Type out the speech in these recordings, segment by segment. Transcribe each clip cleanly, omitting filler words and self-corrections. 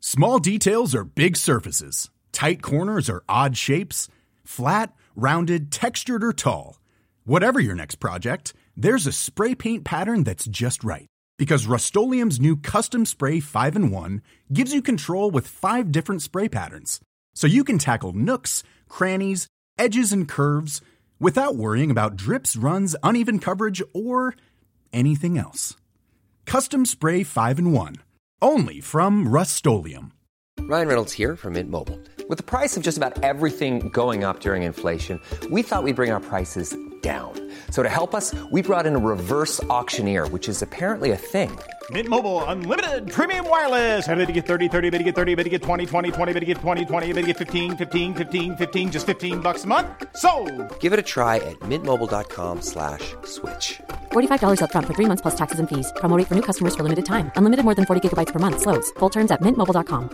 Small details are big surfaces. Tight corners are odd shapes. Flat, rounded, textured, or tall. Whatever your next project, there's a spray paint pattern that's just right. Because Rust-Oleum's new Custom Spray 5-in-1 gives you control with 5 different spray patterns. So you can tackle nooks, crannies, edges, and curves without worrying about drips, runs, uneven coverage, or anything else. Custom Spray 5-in-1. Only from Rust-Oleum. Ryan Reynolds here from Mint Mobile. With the price of just about everything going up during inflation, we thought we'd bring our prices down. So to help us, we brought in a reverse auctioneer, which is apparently a thing. Mint Mobile Unlimited Premium Wireless. How to get 30, 30, bit to get 30, bit to get 20, 20, 20, bit to get 20, 20, bit to get 15, 15, 15, 15, just $15 a month? Sold! Give it a try at mintmobile.com/switch. $45 up front for 3 months plus taxes and fees. Promo rate for new customers for limited time. Unlimited more than 40 gigabytes per month. Slows full terms at mintmobile.com.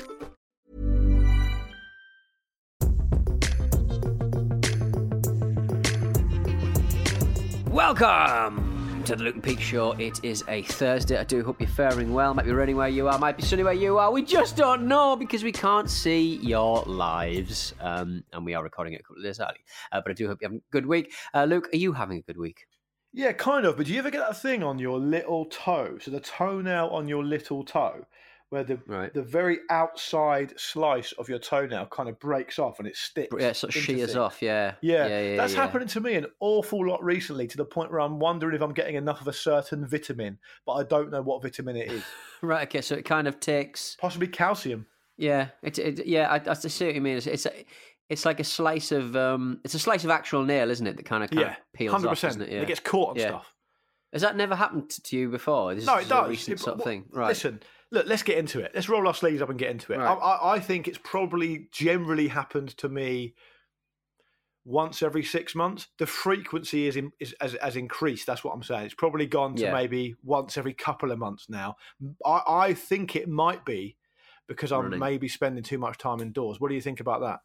Welcome to the Luke and Pete Show. It is a Thursday. I do hope you're faring well. Might be raining where you are, might be sunny where you are. We just don't know because we can't see your lives. And we are recording it a couple of days early. But I do hope you're having a good week. Luke, are you having a good week? Yeah, kind of. But do you ever get that thing on your little toe? So the toenail on your little toe, where the very outside slice of your toenail kind of breaks off and it sticks. Yeah, it sort of shears things. off, yeah. That's happening to me an awful lot recently, to the point where I'm wondering if I'm getting enough of a certain vitamin, but I don't know what vitamin it is. Right, okay, so it kind of takes... Possibly calcium. Yeah, I see what you mean. It's like a slice of it's a slice of actual nail, isn't it? That kind of peels 100%. Off, isn't it? Yeah. It gets caught on stuff. Has that never happened to you before? No, it does. A recent sort of thing. Right. Listen, look, let's get into it. Let's roll our sleeves up and get into it. Right. I think it's probably generally happened to me once every 6 months. The frequency has increased. That's what I'm saying. It's probably gone to maybe once every couple of months now. I think it might be because I'm maybe spending too much time indoors. What do you think about that?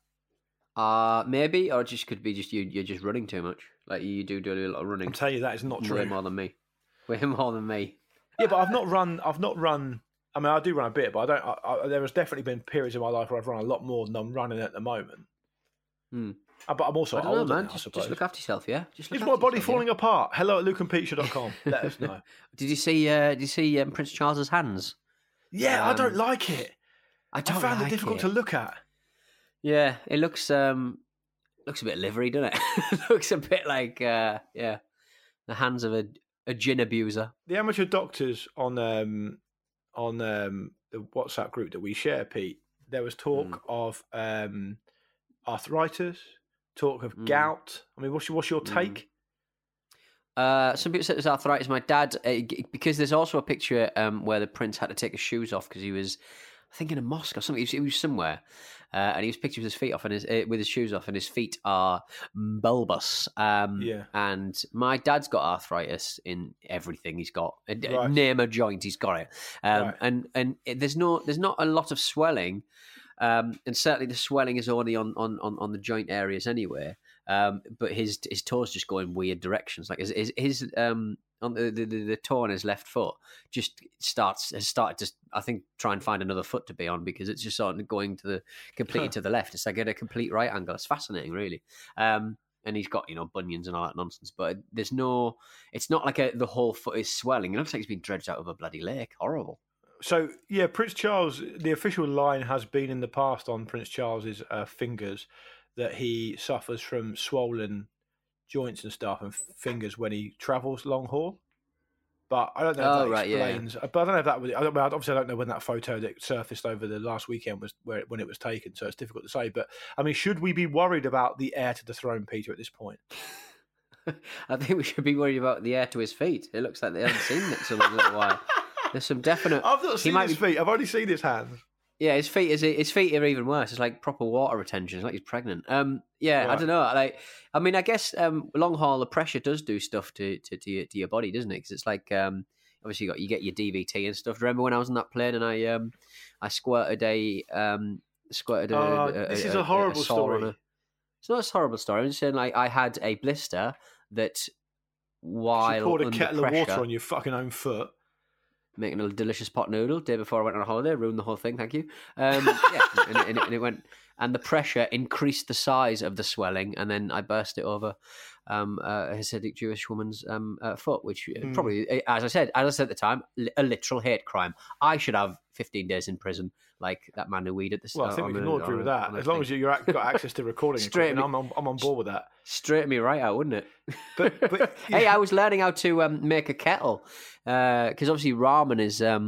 Maybe, or it just could be just you're just running too much. Like you do a little running. I'm telling you, that is not true. Way more than me. Way more than me. Yeah, but I've not run. I mean, I do run a bit, but I don't. There has definitely been periods in my life where I've run a lot more than I'm running at the moment. But I'm also older now, I suppose. Just look after yourself, yeah. Is my body falling apart? Hello at lukeandpeatshow.com. Let us know. Did you see Prince Charles's hands? Yeah, I don't like it. I found it difficult to look at. Yeah, it looks a bit livery, doesn't it? It looks a bit like the hands of a gin abuser. The amateur doctors on the WhatsApp group that we share, Pete, there was talk of arthritis, talk of gout. I mean, what's your take? Some people said it was arthritis. My dad, because there's also a picture where the prince had to take his shoes off because he was, I think, in a mosque or something. He was somewhere, and he was pictured with his feet off and with his shoes off, and his feet are bulbous. And my dad's got arthritis in everything. He's got name a joint, he's got it. And there's not a lot of swelling, and certainly the swelling is only on the joint areas anyway. But his toes just go in weird directions. Like his on the toe on his left foot just has started to, I think, try and find another foot to be on because it's just sort of going completely to the left. It's like at a complete right angle. It's fascinating, really. And he's got bunions and all that nonsense. But it's not like the whole foot is swelling. It looks like he's been dredged out of a bloody lake. Horrible. So yeah, Prince Charles. The official line has been in the past on Prince Charles's fingers that he suffers from swollen joints and stuff and fingers when he travels long haul. But I don't know if that explains. Yeah. But I don't know if that was. Obviously, I don't know when that photo that surfaced over the last weekend was when it was taken. So it's difficult to say. But I mean, should we be worried about the heir to the throne, Peter, at this point? I think we should be worried about the heir to his feet. It looks like they haven't seen it for a little while. There's some definite. I've not seen his feet. I've only seen his hands. Yeah, his feet are even worse. It's like proper water retention. It's like he's pregnant. I don't know. I guess long haul, the pressure does do stuff to your body, doesn't it? Because it's like obviously you get your DVT and stuff. Remember when I was on that plane and I squirted a. This is a horrible story. It's not a horrible story. I'm just saying, like, I had a blister that while you poured a kettle pressure, of water on your fucking own foot. making a delicious pot noodle day before I went on a holiday. Ruined the whole thing. Thank you. Yeah, and it went, and the pressure increased the size of the swelling, and then I burst it over a Hasidic Jewish woman's foot, which probably, as I said at the time, a literal hate crime. I should have 15 days in prison, like that man who weeded the. Well, I think we can all agree with that. As long as you've got access to recording equipment, I'm on board with that. Straighten me right out, wouldn't it? But hey, I was learning how to make a kettle because obviously ramen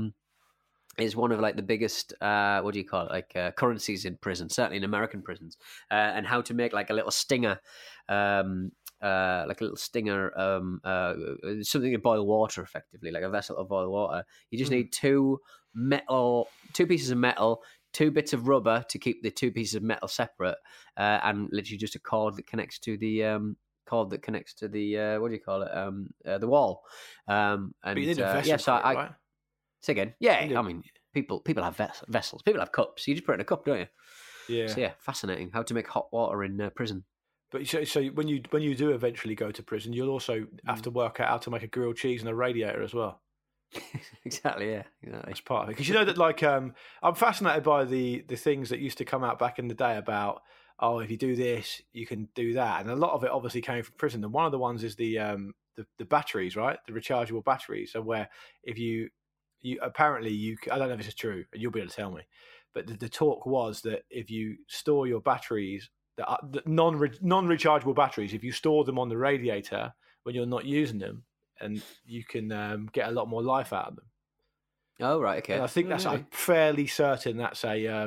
is one of like the biggest what do you call it, like currencies in prison, certainly in American prisons, and how to make like a little stinger. Like a little stinger, something to boil water effectively, like a vessel to boil water. You just need two pieces of metal, 2 bits of rubber to keep the 2 pieces of metal separate, and literally just a cord that connects to the what do you call it, the wall. And but you need a vessel, right? Say again. Yeah, I mean, people have vessels, people have cups. You just put it in a cup, don't you? Yeah. So yeah, fascinating how to make hot water in prison. But so when you do eventually go to prison, you'll also have to work out how to make a grilled cheese and a radiator as well. Exactly, yeah. Exactly. That's part of it. Because you know that, like, I'm fascinated by the things that used to come out back in the day about, if you do this, you can do that, and a lot of it obviously came from prison. And one of the ones is the batteries, right? The rechargeable batteries. So where if you apparently I don't know if this is true, and you'll be able to tell me, but the talk was that if you store your batteries, the non-rechargeable batteries, if you store them on the radiator when you're not using them, and you can get a lot more life out of them. Oh, right, okay. And I think I'm fairly certain that's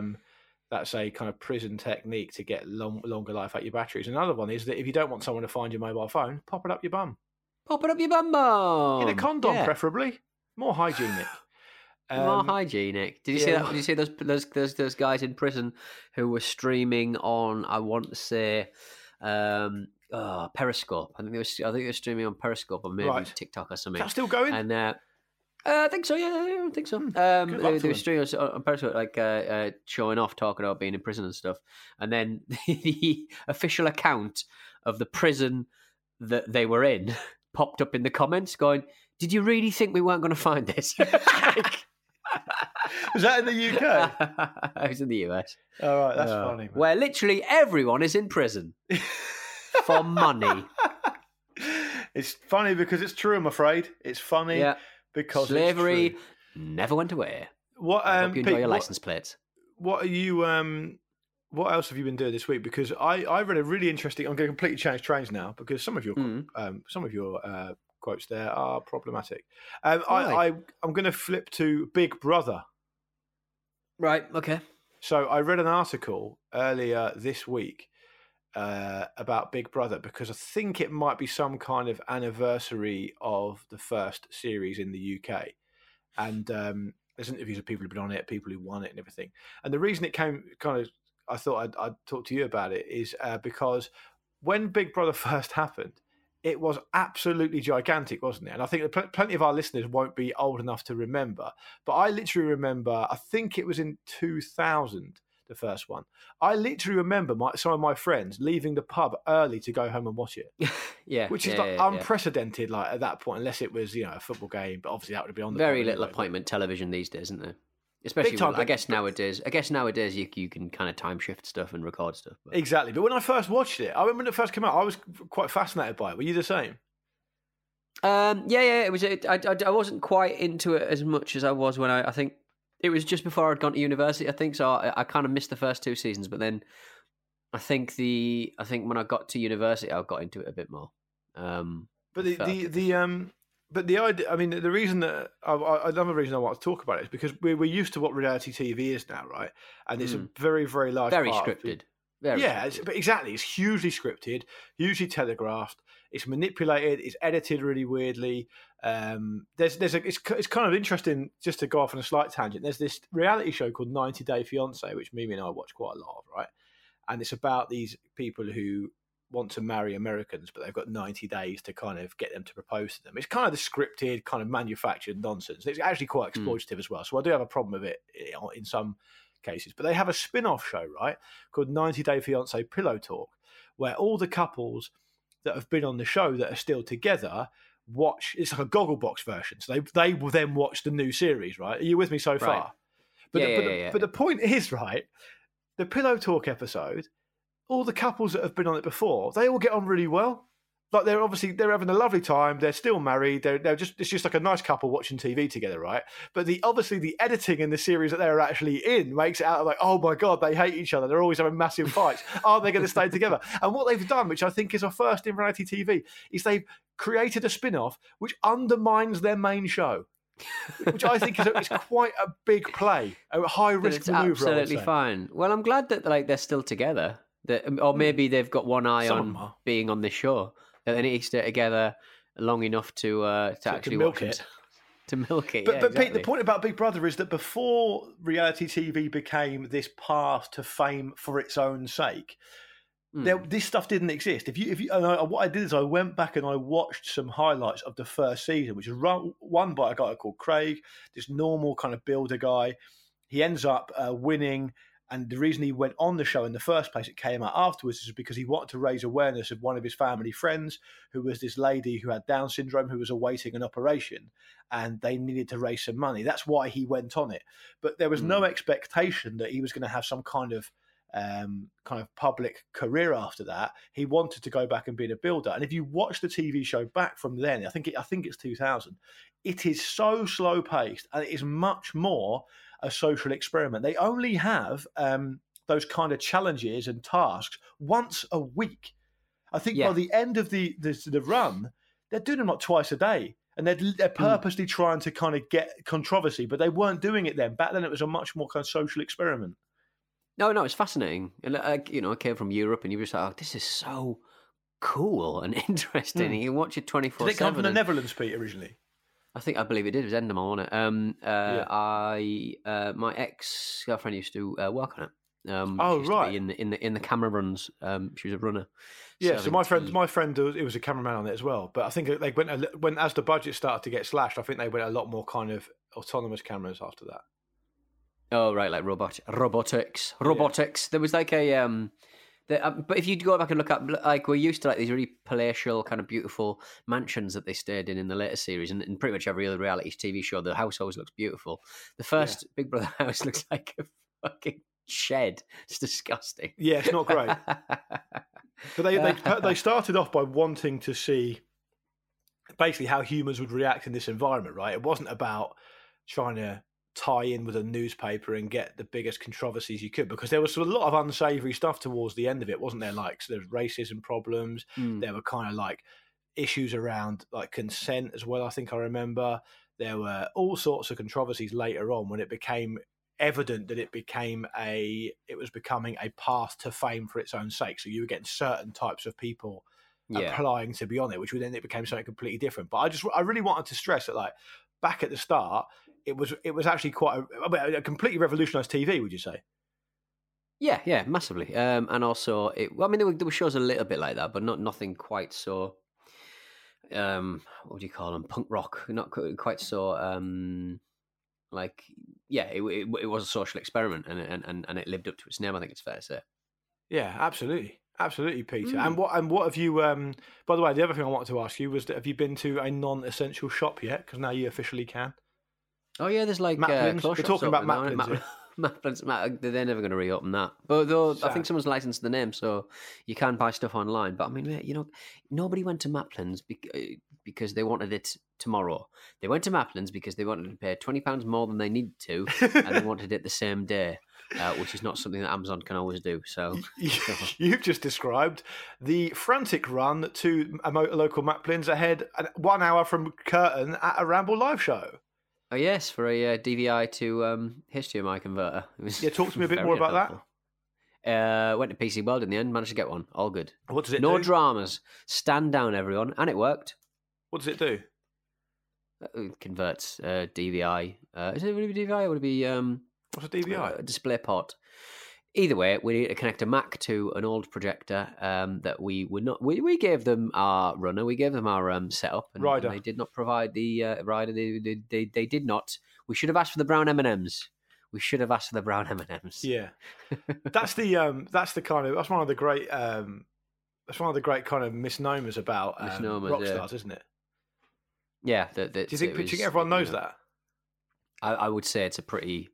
a kind of prison technique to get longer life out of your batteries. Another one is that if you don't want someone to find your mobile phone, pop it up your bum. Pop it up your bum bum. In a condom, preferably. More hygienic. More hygienic. Did you see that? Did you see those guys in prison who were streaming on? I want to say, Periscope. I think they were streaming on Periscope or maybe TikTok or something. Is that still going? And I think so. Yeah, I think so. They were streaming on Periscope, like showing off, talking about being in prison and stuff. And then the official account of the prison that they were in popped up in the comments, going, "Did you really think we weren't going to find this?" Was that in the UK? It was in the US. All right, that's funny. Man. Where literally everyone is in prison for money. It's funny because it's true, I'm afraid. It's funny because slavery it's true. Never went away. What? I hope you enjoy your license plates. What are you? What else have you been doing this week? Because I read a really interesting. I'm going to completely change trains now because some of your quotes there are problematic. I'm going to flip to Big Brother. Right. Okay. So I read an article earlier this week about Big Brother because I think it might be some kind of anniversary of the first series in the UK, and there's interviews of people who've been on it, people who won it, and everything. And the reason it came I thought I'd talk to you about it is because when Big Brother first happened, it was absolutely gigantic, wasn't it? And I think plenty of our listeners won't be old enough to remember. But I literally remember, I think it was in 2000, the first one. I literally remember some of my friends leaving the pub early to go home and watch it. Which is unprecedented, like at that point, unless it was, a football game. But obviously that would be on the very little appointment television these days, isn't there? Especially, I guess nowadays you can kind of time shift stuff and record stuff. But. Exactly. But when I first watched it, I remember when it first came out, I was quite fascinated by it. Were you the same? Yeah. It was. I wasn't quite into it as much as I was when I think it was just before I'd gone to university. I think so. I kind of missed the first 2 seasons, but then I think when I got to university, I got into it a bit more. But the idea, I mean, the reason that another reason I want to talk about it is because we're used to what reality TV is now, right? And it's a very, very large, very part scripted. But exactly, it's hugely scripted, hugely telegraphed. It's manipulated. It's edited really weirdly. It's kind of interesting. Just to go off on a slight tangent, there's this reality show called 90 Day Fiancé, which Mimi and I watch quite a lot of, right? And it's about these people who want to marry Americans, but they've got 90 days to kind of get them to propose to them. It's kind of the scripted, kind of manufactured nonsense. It's actually quite exploitative as well. So I do have a problem with it in some cases. But they have a spin-off show, right, called 90 Day Fiancé Pillow Talk, where all the couples that have been on the show that are still together watch. It's like a Gogglebox version, so they will then watch the new series. Right? Are you with me so far? Right. But the point is, right, the Pillow Talk episode, all the couples that have been on it before, they all get on really well. Like they're having a lovely time. They're still married. It's just like a nice couple watching TV together, right? But the editing in the series that they're actually in makes it out like, oh my God, they hate each other. They're always having massive fights. Are they going to stay together? And what they've done, which I think is a first in reality TV, is they've created a spin-off which undermines their main show. Which I think is quite a big play, a high risk maneuver. Absolutely fine. Well, I'm glad that they're still together. Or maybe they've got one eye on being on this show. That they need to stay together long enough to actually milk watch it. To milk it. But exactly. Pete, the point about Big Brother is that before reality TV became this path to fame for its own sake, this stuff didn't exist. What I did is I went back and I watched some highlights of the first season, which is won by a guy called Craig, this normal kind of builder guy. He ends up winning. And the reason he went on the show in the first place, it came out afterwards, is because he wanted to raise awareness of one of his family friends, who was this lady who had Down syndrome, who was awaiting an operation, and they needed to raise some money. That's why he went on it. But there was no expectation that he was going to have some kind of public career after that. He wanted to go back and be a builder. And if you watch the TV show back from then, I think it's 2000. It is so slow paced, and it is much more a social experiment. They only have those kind of challenges and tasks once a week. I think by the end of the run, they're doing them like twice a day, and they're purposely trying to kind of get controversy, but they weren't doing it then. Back then, it was a much more kind of social experiment. No, it's fascinating. And I came from Europe, and you were just like, oh, this is so cool and interesting. You can watch it 24/7. Did it come from the Netherlands, Pete, originally? I believe it did. It was Endemol, wasn't it? My ex girlfriend used to work on it. Right. In the camera runs. She was a runner. Yeah. So my friend, it was a cameraman on it as well. But I think they went as the budget started to get slashed. I think they went a lot more kind of autonomous cameras after that. Oh right, like robotics. Yeah. There was like a. But if you go back and look at, like, we're used to like these really palatial, kind of beautiful mansions that they stayed in the later series, and in pretty much every other reality TV show, the house always looks beautiful. The first Big Brother house looks like a fucking shed. It's disgusting. Yeah, it's not great. But they started off by wanting to see basically how humans would react in this environment, right? It wasn't about trying to tie in with a newspaper and get the biggest controversies you could, because there was a lot of unsavory stuff towards the end of it, wasn't there? Like, so there's racism problems. There were kind of like issues around like consent as well. I think I remember there were all sorts of controversies later on when it became evident that it was becoming a path to fame for its own sake. So you were getting certain types of people applying to be on it, which then it became something completely different. But I really wanted to stress that, like, back at the start, it was actually quite a completely revolutionised TV. Would you say? Yeah, massively. And also, there were shows a little bit like that, but nothing quite so. What do you call them? Punk rock, not quite so. It was a social experiment, and it lived up to its name. I think it's fair to say. Yeah, absolutely, Peter. And what have you? By the way, the other thing I wanted to ask you was that have you been to a non-essential shop yet? Because now you officially can. Oh yeah, there's like Maplins. We're talking about Maplins. Maplins, they're never going to reopen that. But I think someone's licensed the name, so you can buy stuff online. But I mean, nobody went to Maplins because they wanted it tomorrow. They went to Maplins because they wanted to pay £20 more than they needed to, and they wanted it the same day, which is not something that Amazon can always do. So you've just described the frantic run to a local Maplins ahead 1 hour from curtain at a Ramble live show. Oh yes, for a DVI to HDMI converter. Talk to me a bit more about that. Went to PC World in the end, managed to get one. All good. What does it do? No dramas. Stand down, everyone. And it worked. What does it do? It converts DVI. Is it really DVI or would it be... what's a DVI? A display port. Either way, we need to connect a Mac to an old projector that we would not. We gave them our runner, we gave them our setup, and they did not provide the rider. They did not. We should have asked for the brown M&Ms. Yeah, that's one of the great kind of misnomers about rock stars, isn't it? Yeah. Do you think everyone knows that? I would say it's a pretty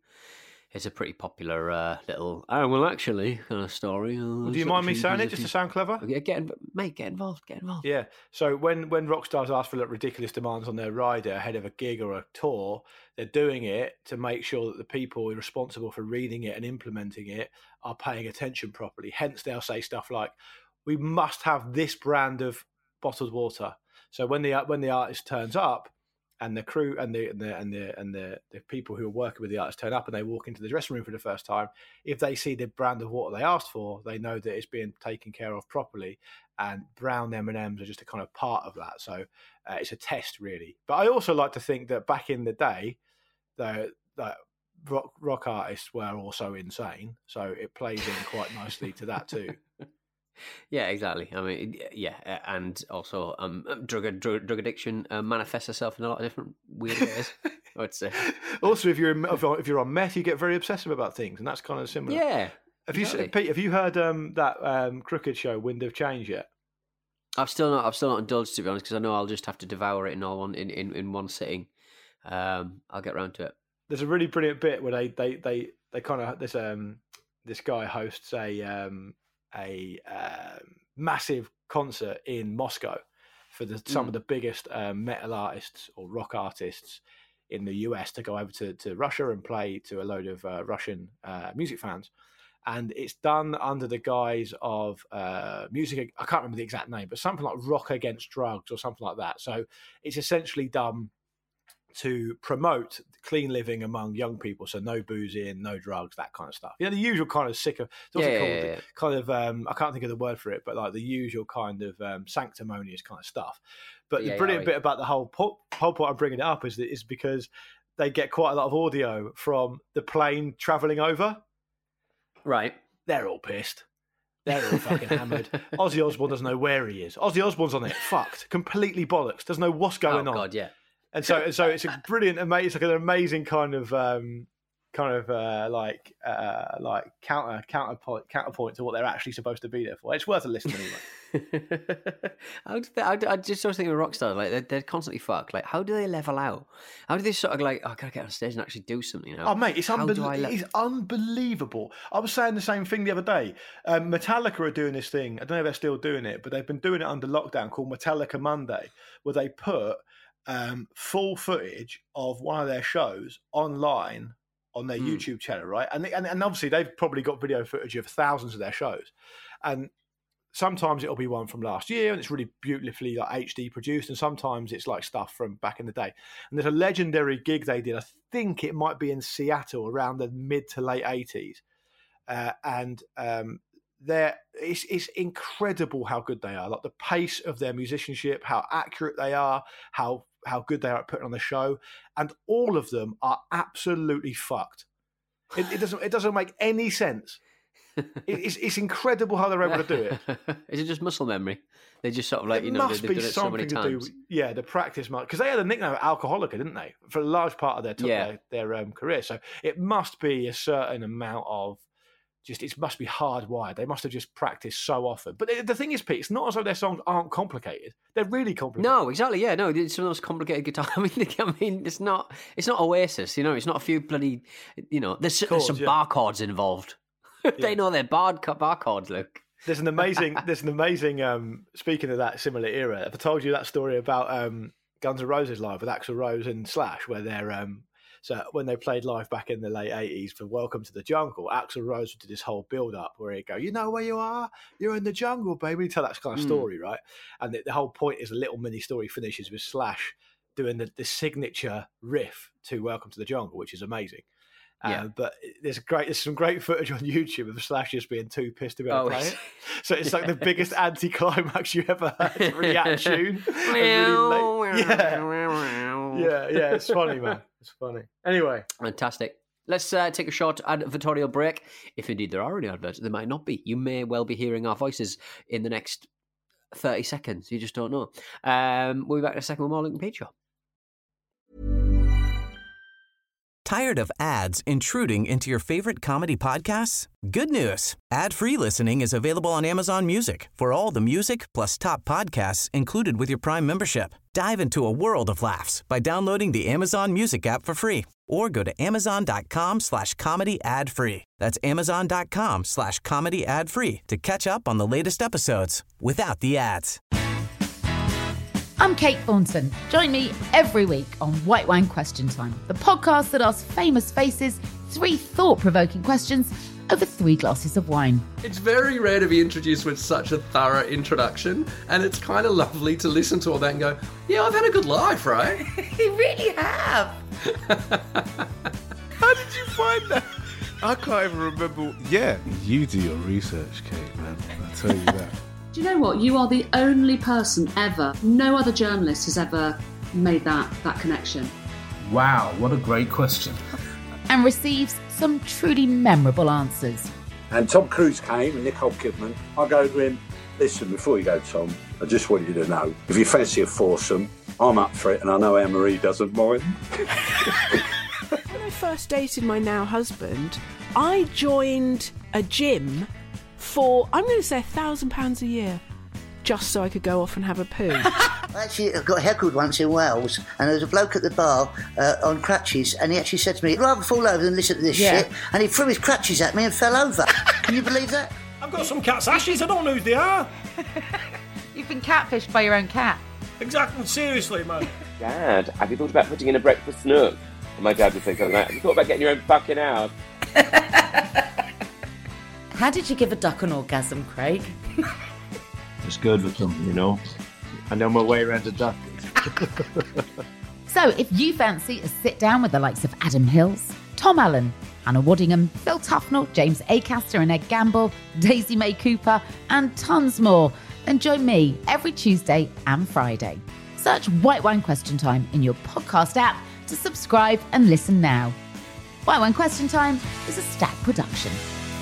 popular little well actually kind of story. Do you mind me saying it just to sound clever? Yeah, get involved. Yeah. So when rock stars ask for ridiculous demands on their rider ahead of a gig or a tour, they're doing it to make sure that the people responsible for reading it and implementing it are paying attention properly. Hence, they'll say stuff like, "We must have this brand of bottled water." So when the artist turns up, and the crew and the people who are working with the artist turn up and they walk into the dressing room for the first time, if they see the brand of water they asked for, they know that it's being taken care of properly. And brown M&Ms are just a kind of part of that. So it's a test, really. But I also like to think that back in the day, that rock artists were also insane. So it plays in quite nicely to that too. Yeah, exactly. I mean, yeah, and also drug addiction manifests itself in a lot of different weird ways. I would say. Also, if you're on meth, you get very obsessive about things, and that's kind of similar. Yeah. Pete, have you heard that Crooked show, Wind of Change, yet? I've still not indulged, to be honest, because I know I'll just have to devour it in one sitting. I'll get round to it. There's a really brilliant bit where they kind of this guy hosts a massive concert in Moscow for some of the biggest metal artists or rock artists in the US to go over to Russia and play to a load of Russian music fans. And it's done under the guise of music. I can't remember the exact name, but something like Rock Against Drugs or something like that. So it's essentially done to promote clean living among young people, so no boozing, no drugs, that kind of stuff. The usual kind of kind of I can't think of the word for it, but like the usual kind of sanctimonious kind of stuff. But the brilliant bit about the whole point I'm bringing it up is because they get quite a lot of audio from the plane travelling over. Right, they're all pissed. They're all fucking hammered. Ozzy Osbourne doesn't know where he is. Ozzy Osbourne's on it, fucked, completely bollocks. Doesn't know what's going on. Oh God, yeah. And so it's a brilliant, it's like an amazing kind of counterpoint to what they're actually supposed to be there for. It's worth a listen anyway. I just always think of rock stars, like they're constantly fucked. Like, how do they level out? How do they sort of like, I gotta get on stage and actually do something now? Oh mate, it's unbelievable. I was saying the same thing the other day. Metallica are doing this thing. I don't know if they're still doing it, but they've been doing it under lockdown called Metallica Monday, where they put full footage of one of their shows online on their YouTube channel, right? And obviously they've probably got video footage of thousands of their shows, and sometimes it'll be one from last year and it's really beautifully like HD produced, and sometimes it's like stuff from back in the day. And there's a legendary gig they did, I think it might be in Seattle around the mid to late 80s, it's incredible how good they are, like the pace of their musicianship, how accurate they are, how good they are at putting on the show, and all of them are absolutely fucked. It doesn't make any sense. It's incredible how they're able to do it. Is it just muscle memory? They just sort of like, they've done it so many times. The practice, because they had a nickname of Alcoholica, didn't they, for a large part of their career. So it must be a certain amount of it must be hardwired. They must have just practiced so often. But the thing is, Pete, it's not as though their songs aren't complicated. They're really complicated. No, exactly. Yeah, no, it's some of those complicated guitar. I mean, it's not Oasis. It's not a few bloody. There's some bar chords involved. They know their bar chords, Luke. There's an amazing. Speaking of that similar era, have I told you that story about Guns N' Roses live with Axl Rose and Slash, where they're so when they played live back in the late 80s for Welcome to the Jungle, Axl Rose did this whole build-up where he'd go, "You know where you are? You're in the jungle, baby." Tell that kind of story, right? And the whole point is a little mini story finishes with Slash doing the signature riff to Welcome to the Jungle, which is amazing. But there's some great footage on YouTube of Slash just being too pissed to be able to play it. So it's like the biggest anti-climax you ever heard. It's really out of tune. Yeah, it's funny, man. It's funny. Anyway. Fantastic. Let's take a short advertorial break. If indeed there are any adverts, there might not be. You may well be hearing our voices in the next 30 seconds. You just don't know. We'll be back in a second with more Luke and Pete Show. Tired of ads intruding into your favorite comedy podcasts? Good news. Ad-free listening is available on Amazon Music for all the music plus top podcasts included with your Prime membership. Dive into a world of laughs by downloading the Amazon Music app for free or go to amazon.com/comedy ad-free. That's amazon.com/comedy ad-free to catch up on the latest episodes without the ads. I'm Kate Thornton. Join me every week on White Wine Question Time, the podcast that asks famous faces 3 thought-provoking questions over 3 glasses of wine. It's very rare to be introduced with such a thorough introduction, and it's kind of lovely to listen to all that and go, yeah, I've had a good life, right? You really have. How did you find that? I can't even remember. Yeah, you do your research, Kate, man. I'll tell you that. Do you know what? You are the only person ever, no other journalist has ever made that connection. Wow, what a great question. And receives some truly memorable answers. And Tom Cruise came and Nicole Kidman. I go to him, listen, before you go, Tom, I just want you to know, if you fancy a foursome, I'm up for it, and I know Anne-Marie doesn't mind. When I first dated my now husband, I joined a gym for, I'm going to say £1,000 a year, just so I could go off and have a poo. Actually, I got heckled once in Wales, and there was a bloke at the bar on crutches, and he actually said to me, I'd rather fall over than listen to this shit, and he threw his crutches at me and fell over. Can you believe that? I've got some cat's ashes, I don't know who they are. You've been catfished by your own cat. Exactly, seriously, man. Dad, have you thought about putting in a breakfast nook? And my dad would say something like, have you thought about getting your own fucking house? How did you give a duck an orgasm, Craig? It's good with them, you know. I know my way around a duck. So if you fancy a sit down with the likes of Adam Hills, Tom Allen, Hannah Waddingham, Phil Tufnell, James Acaster and Ed Gamble, Daisy May Cooper, and tons more, then join me every Tuesday and Friday. Search White Wine Question Time in your podcast app to subscribe and listen now. White Wine Question Time is a Stack production.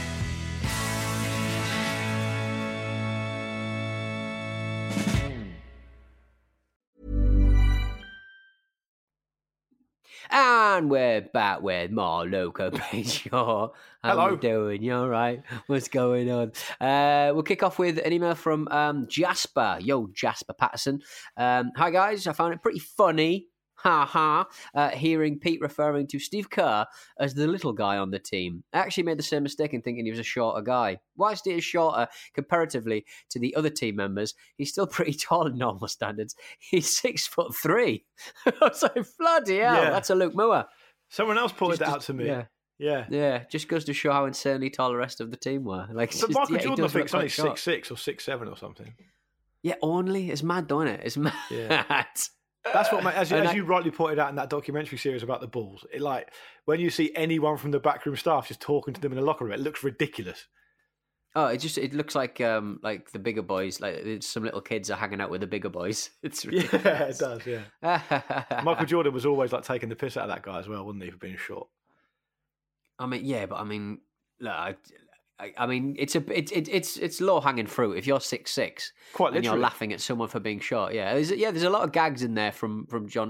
And we're back with more Luca Bajor. How Hello. you doing? You all right? What's going on? We'll kick off with an email from Jasper. Yo, Jasper Patterson. Hi, guys. I found it pretty funny. Hearing Pete referring to Steve Kerr as the little guy on the team. I actually made the same mistake in thinking he was a shorter guy. Whilst he is shorter comparatively to the other team members, he's still pretty tall in normal standards. He's 6'3". I was like, bloody hell, that's a Luke Moore. Someone else pointed that out to me. Yeah. Just goes to show how insanely tall the rest of the team were. Like, but Michael Jordan, I think, is only short. 6'6" or 6'7" or something. Yeah, only. It's mad, don't it? It's mad. Yeah. That's what, as you rightly pointed out in that documentary series about the Bulls, it, like, when you see anyone from the backroom staff just talking to them in the locker room, it looks ridiculous. Oh, it looks like the bigger boys, like some little kids are hanging out with the bigger boys. It's ridiculous. Yeah, it does. Yeah. Michael Jordan was always like taking the piss out of that guy as well, wasn't he, for being short? I mean, yeah, but I mean, look, I mean, it's low hanging fruit. If you're 6'6", quite literally, and you're laughing at someone for being short, there's a lot of gags in there from John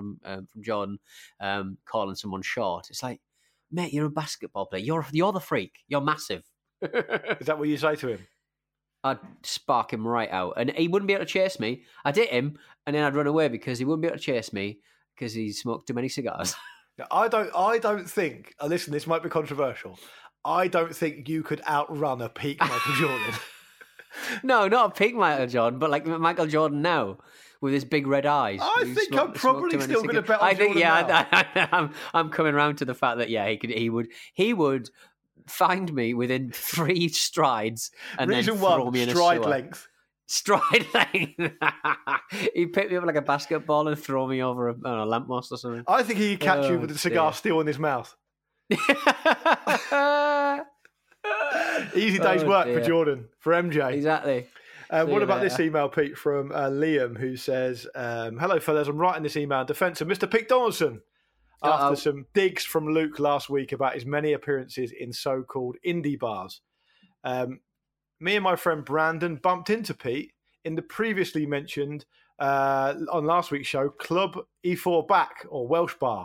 calling someone short. It's like, mate, you're a basketball player. You're the freak. You're massive. Is that what you say to him? I'd spark him right out, and he wouldn't be able to chase me. I'd hit him, and then I'd run away because he wouldn't be able to chase me because he smoked too many cigars. I don't think. Listen, this might be controversial. I don't think you could outrun a peak Michael Jordan. No, not a peak Michael Jordan, but like Michael Jordan now with his big red eyes. I think I'm probably still going to bet on Jordan now. I'm coming round to the fact that he would find me within 3 strides and Reason then throw one, me in stride a sewer. length. Stride length. He'd pick me up like a basketball and throw me over a lamppost or something. I think he could catch you with a cigar still in his mouth. Easy day's work for Jordan, for MJ. Exactly. What about this email, Pete, from Liam, who says, hello, fellas, I'm writing this email in defence of Mr. Pete Donaldson after some digs from Luke last week about his many appearances in so-called indie bars. Me and my friend Brandon bumped into Pete in the previously mentioned, on last week's show, Club E4 Back, or Welsh Bar.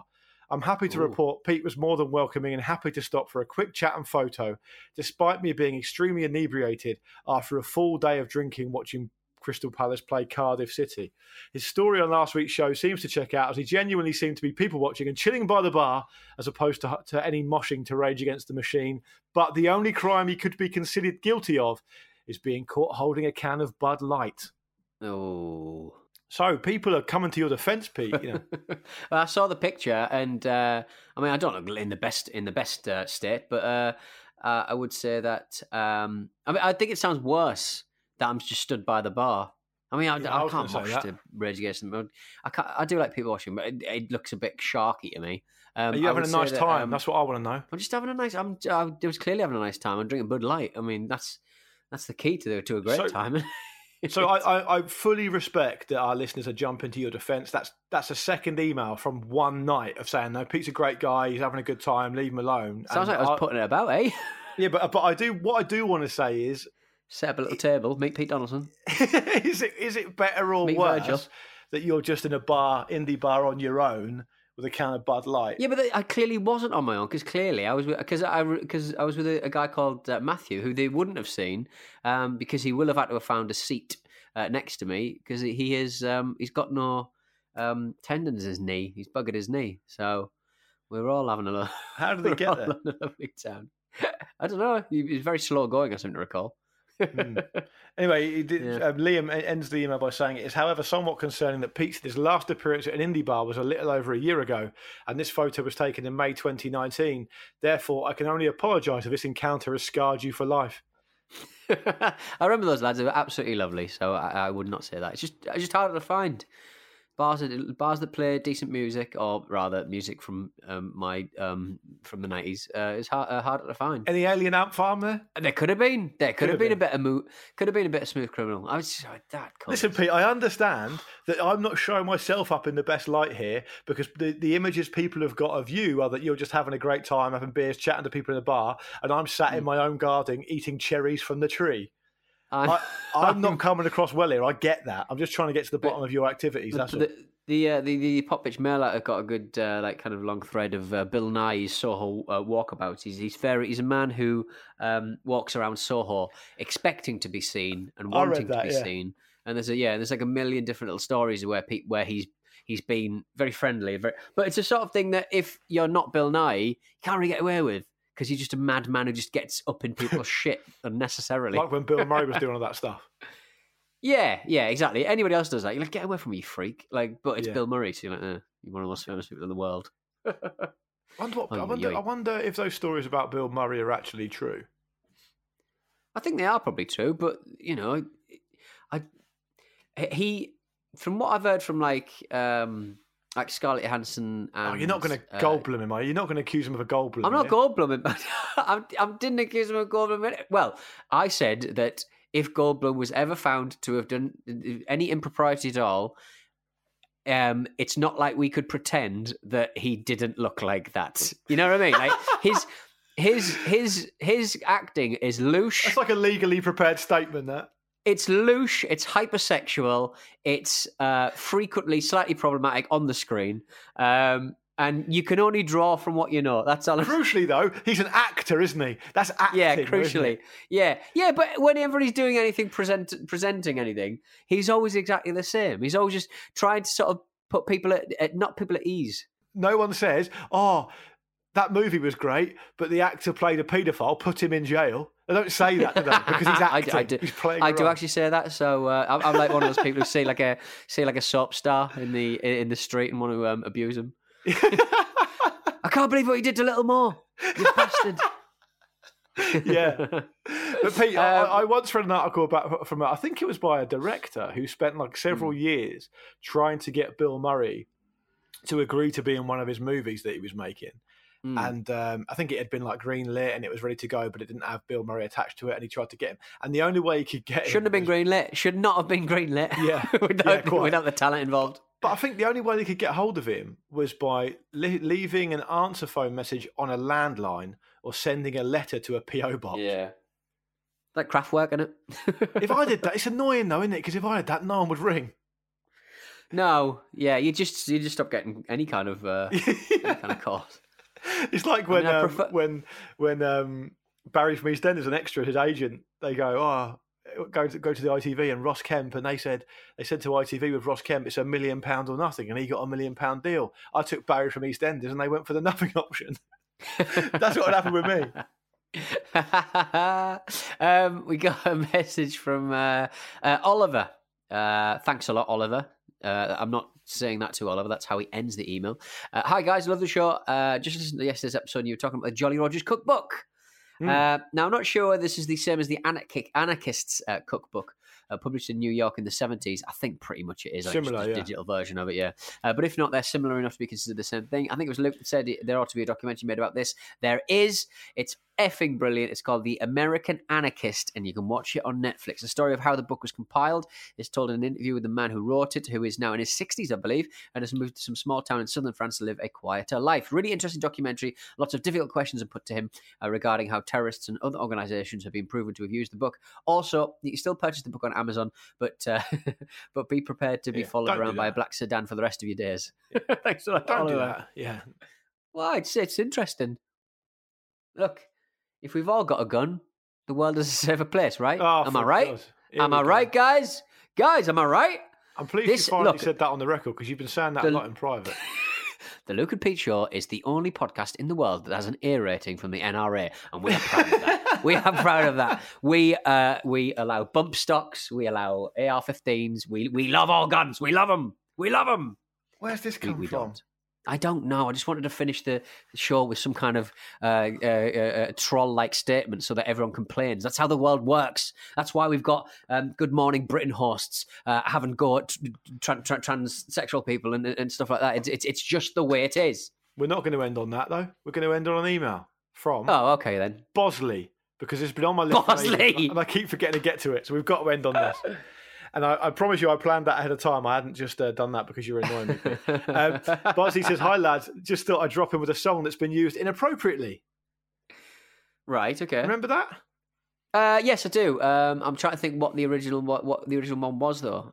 I'm happy to report Pete was more than welcoming and happy to stop for a quick chat and photo, despite me being extremely inebriated after a full day of drinking watching Crystal Palace play Cardiff City. His story on last week's show seems to check out, as he genuinely seemed to be people watching and chilling by the bar as opposed to any moshing to Rage Against the Machine. But the only crime he could be considered guilty of is being caught holding a can of Bud Light. Oh. So people are coming to your defence, Pete. You know. Well, I saw the picture, and I mean, I don't look in the best state, but I would say that I mean, I think it sounds worse that I'm just stood by the bar. I mean, I can't watch the Rage Against the Machine. I do like people watching, but it looks a bit sharky to me. Are you having a nice time? That's what I want to know. I'm just having a nice. I was clearly having a nice time. I'm drinking Bud Light. I mean, that's the key to a great time. So I fully respect that our listeners are jumping to your defence. That's a second email from one night of saying, no, Pete's a great guy. He's having a good time. Leave him alone. Sounds like I was putting it about, eh? Yeah, but what I do want to say is, set up a little table, meet Pete Donaldson. Is it better or worse Virgil. That you're just in a indie bar on your own with a can of Bud Light? Yeah, but I clearly wasn't on my own, because clearly I was I was with a guy called Matthew, who they wouldn't have seen because he will have had to have found a seat next to me, because he's got no tendons in his knee. He's buggered his knee, so we were all having a lovely. How did they get there? A lovely time. I don't know. He was very slow going, I seem to recall. Anyway, Liam ends the email by saying, it is however somewhat concerning that Pete said his last appearance at an indie bar was a little over a year ago, and this photo was taken in May 2019. Therefore, I can only apologise if this encounter has scarred you for life. I remember those lads. They were absolutely lovely, so I would not say that. It's just harder to find bars that play decent music, or rather music from from the 90s. Is harder to find. Any Alien Ant Farm there? There could have been. There could have been a bit of could have been a bit of Smooth Criminal. I was just that. Listen, Pete, I understand that I'm not showing myself up in the best light here, because the images people have got of you are that you're just having a great time, having beers, chatting to people in the bar, and I'm sat in my own garden eating cherries from the tree. I'm not coming across well here. I get that. I'm just trying to get to the bottom of your activities. That's all. The Popbitch Mail have got a good kind of long thread of Bill Nye's Soho walkabouts. He's a man who walks around Soho expecting to be seen and wanting to be seen. And there's like a million different little stories where he's been very friendly, but it's a sort of thing that if you're not Bill Nye, you can't really get away with. Because you're just a madman who just gets up in people's shit unnecessarily. Like when Bill Murray was doing all that stuff. Yeah, exactly. Anybody else does that, you're like, get away from me, you freak. Like, but it's Bill Murray, so you're like, you're one of the most famous people in the world. I wonder if those stories about Bill Murray are actually true. I think they are probably true, but you know, from what I've heard from like Scarlett Johansson and... you're not going to Goldblum him, are you? You're not going to accuse him of a Goldblum. I'm not Goldblum, but I didn't accuse him of Goldblum. Well, I said that if Goldblum was ever found to have done any impropriety at all, it's not like we could pretend that he didn't look like that. You know what I mean? Like his acting is louche. That's like a legally prepared statement, that. It's louche, it's hypersexual, it's frequently slightly problematic on the screen, and you can only draw from what you know. That's all. Crucially, though, he's an actor, isn't he? That's acting. Yeah, crucially. Yeah. But whenever he's doing anything, presenting anything, he's always exactly the same. He's always just trying to sort of put people not people at ease. No one says, that movie was great, but the actor played a paedophile, put him in jail. They don't say that to them because he's acting. He's playing. I do actually say that. So I'm like one of those people who see like a soap star in the street and want to abuse him. I can't believe what you did to Little Mo, you bastard. Yeah, but Pete, I once read an article from I think it was by a director who spent like several years trying to get Bill Murray to agree to be in one of his movies that he was making. And I think it had been like greenlit and it was ready to go, but it didn't have Bill Murray attached to it, and he tried to get him. And the only way he could get him... Shouldn't have been greenlit. Should not have been greenlit. Yeah. without the talent involved. But I think the only way they could get hold of him was by leaving an answer phone message on a landline or sending a letter to a PO box. Yeah. Like Kraftwerk, isn't it? If I did that, it's annoying though, isn't it? Because if I had that, no one would ring. No, yeah, you just stop getting any kind of calls. It's like when Barry from EastEnders, an extra, his agent, they go, go to the ITV and Ross Kemp, and they said to ITV with Ross Kemp, it's £1 million or nothing, and he got a £1 million deal. I took Barry from EastEnders, and they went for the nothing option. That's what happened with me. We got a message from Oliver. Thanks a lot, Oliver. I'm not saying that to Oliver. That's how he ends the email. Hi guys, love the show. Just listened to yesterday's episode and you were talking about the Jolly Rogers cookbook. Now, I'm not sure this is the same as the Anarchists cookbook, published in New York in the 70s. I think pretty much it is. Similar, just a digital version of it, yeah. But if not, they're similar enough to be considered the same thing. I think it was Luke that said there ought to be a documentary made about this. There is. It's effing brilliant. It's called The American Anarchist, and you can watch it on Netflix. The story of how the book was compiled is told in an interview with the man who wrote it, who is now in his 60s, I believe, and has moved to some small town in southern France to live a quieter life. Really interesting documentary. Lots of difficult questions are put to him regarding how terrorists and other organisations have been proven to have used the book. Also, you can still purchase the book on Amazon, but be prepared to be followed around by a black sedan for the rest of your days. Thanks a lot. Don't do that. Yeah. Well, it's interesting. Look, if we've all got a gun, the world is a safer place, right? Am I right? Am I right, guys? Guys, am I right? I'm pleased you finally said that on the record, because you've been saying that a lot in private. The Luke and Pete Show is the only podcast in the world that has an A rating from the NRA, and we are proud of that. We are proud of that. We allow bump stocks. We allow AR-15s. We love all guns. We love them. We love them. Where's this come from? Don't. I don't know. I just wanted to finish the show with some kind of troll-like statement so that everyone complains. That's how the world works. That's why we've got Good Morning Britain hosts having go at transsexual people and stuff like that. It's just the way it is. We're not going to end on that, though. We're going to end on an email from... Oh, okay, then. Bosley, because it's been on my list. Bosley! And I keep forgetting to get to it, so we've got to end on this. And I promise you, I planned that ahead of time. I hadn't just done that because you're annoying me. Bosley says, hi, lads. Just thought I'd drop in with a song that's been used inappropriately. Right, okay. Remember that? Yes, I do. I'm trying to think what the original one was, though.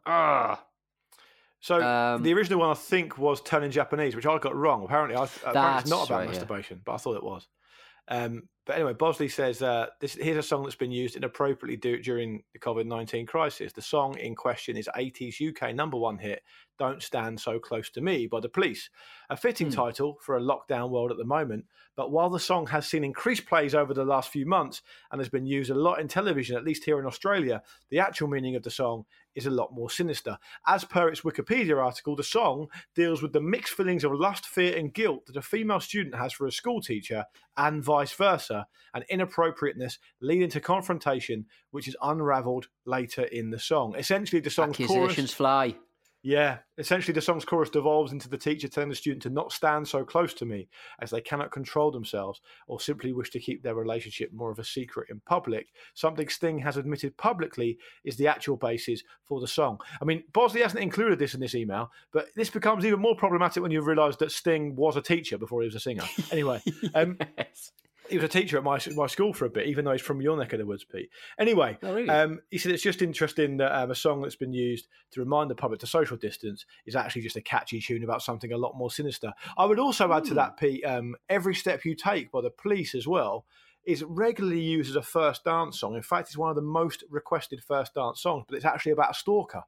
So the original one, I think, was Turning Japanese, which I got wrong. Apparently it's not about masturbation, but I thought it was. But anyway, Bosley says, here's a song that's been used inappropriately during the COVID-19 crisis. The song in question is 80s UK #1 hit, Don't Stand So Close to Me by The Police. A fitting title for a lockdown world at the moment, but while the song has seen increased plays over the last few months and has been used a lot in television, at least here in Australia, the actual meaning of the song is a lot more sinister. As per its Wikipedia article, the song deals with the mixed feelings of lust, fear and guilt that a female student has for a school teacher and vice versa, and inappropriateness leading to confrontation, which is unravelled later in the song. Essentially, the song's accusations fly. Yeah, essentially the song's chorus devolves into the teacher telling the student to not stand so close to me, as they cannot control themselves or simply wish to keep their relationship more of a secret in public. Something Sting has admitted publicly is the actual basis for the song. I mean, Bosley hasn't included this in this email, but this becomes even more problematic when you realise that Sting was a teacher before he was a singer. Anyway, Yes. he was a teacher at my school for a bit, even though he's from your neck of the woods, Pete. Anyway, he said it's just interesting that a song that's been used to remind the public to social distance is actually just a catchy tune about something a lot more sinister. I would also add to that, Pete, Every Step You Take by The Police as well is regularly used as a first dance song. In fact, it's one of the most requested first dance songs, but it's actually about a stalker.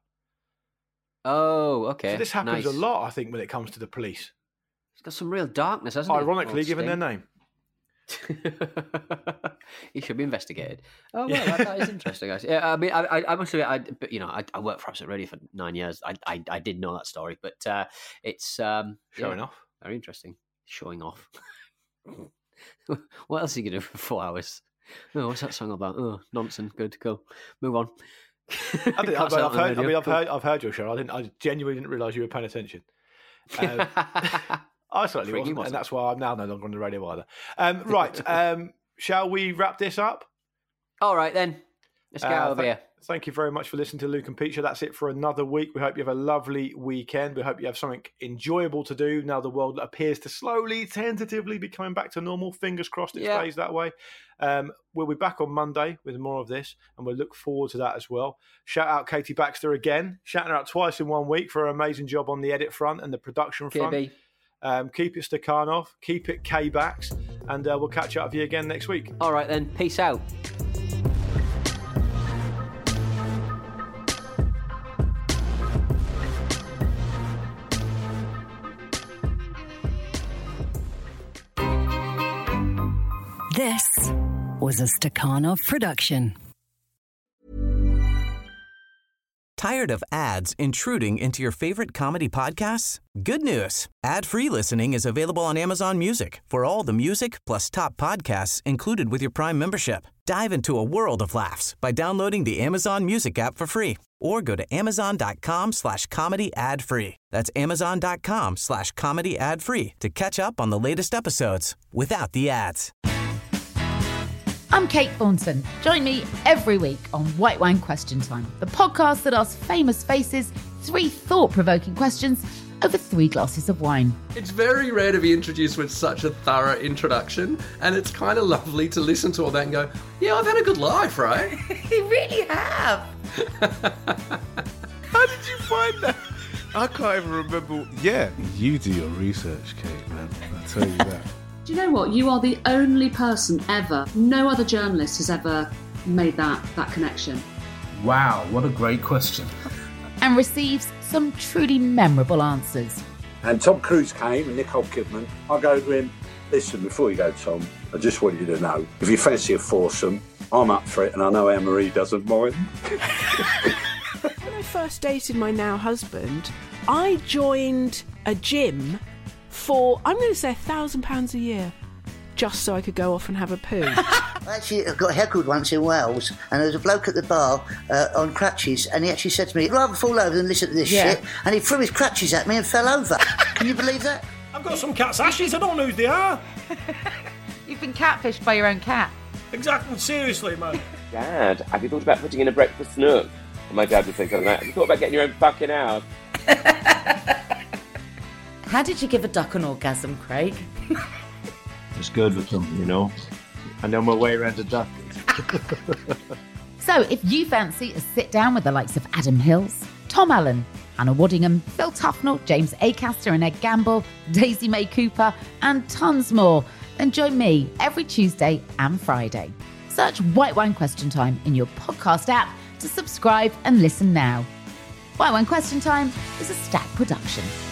Oh, okay. So this happens a lot, I think, when it comes to The Police. It's got some real darkness, hasn't it? Ironically, given their name. He should be investigated. Oh, well, that is interesting. Yeah, I mean, I must admit, I worked for Absolute Radio for 9 years. I did know that story, but it's showing off. Very interesting. Showing off. What else are you gonna do for 4 hours? Oh, what's that song about? Oh, nonsense. Good, cool. Move on. I've heard your show. I genuinely didn't realise you were paying attention. I certainly wasn't, and that's why I'm now no longer on the radio either. Right, shall we wrap this up? All right, then. Let's get over here. Thank you very much for listening to Luke and Pete Show. That's it for another week. We hope you have a lovely weekend. We hope you have something enjoyable to do now the world appears to slowly, tentatively be coming back to normal. Fingers crossed it stays that way. We'll be back on Monday with more of this, and we'll look forward to that as well. Shout out Katie Baxter again. Shouting her out twice in 1 week for her amazing job on the edit front and the production front. Keep it Stakhanov, keep it K-Bax, and we'll catch up with you again next week. All right then, peace out. This was a Stakhanov production. Tired of ads intruding into your favorite comedy podcasts? Good news. Ad-free listening is available on Amazon Music for all the music plus top podcasts included with your Prime membership. Dive into a world of laughs by downloading the Amazon Music app for free or go to amazon.com/comedy ad-free. That's amazon.com/comedy ad-free to catch up on the latest episodes without the ads. I'm Kate Thornton. Join me every week on White Wine Question Time, the podcast that asks famous faces 3 thought-provoking questions over 3 glasses of wine. It's very rare to be introduced with such a thorough introduction, and it's kind of lovely to listen to all that and go, yeah, I've had a good life, right? You really have. How did you find that? I can't even remember. Yeah, you do your research, Kate, man. I tell you that. Do you know what? You are the only person ever, no other journalist has ever made that connection. Wow, what a great question. And receives some truly memorable answers. And Tom Cruise came and Nicole Kidman. I go to him, listen, before you go, Tom, I just want you to know, if you fancy a foursome, I'm up for it, and I know Anne-Marie doesn't mind. When I first dated my now husband, I joined a gym for, I'm going to say, £1,000 a year, just so I could go off and have a poo. I actually got heckled once in Wales, and there was a bloke at the bar on crutches, and he actually said to me, I'd rather fall over than listen to this shit, and he threw his crutches at me and fell over. Can you believe that? I've got some cat's ashes, I don't know who they are. You've been catfished by your own cat. Exactly, seriously, man. Dad, have you thought about putting in a breakfast nook? And my dad would say something like that. Have you thought about getting your own fucking house? How did you give a duck an orgasm, Craig? It's good with them, you know. I know my way around a duck. So if you fancy a sit down with the likes of Adam Hills, Tom Allen, Hannah Waddingham, Phil Tufnell, James Acaster and Ed Gamble, Daisy May Cooper, and tons more, then join me every Tuesday and Friday. Search White Wine Question Time in your podcast app to subscribe and listen now. White Wine Question Time is a Stack production.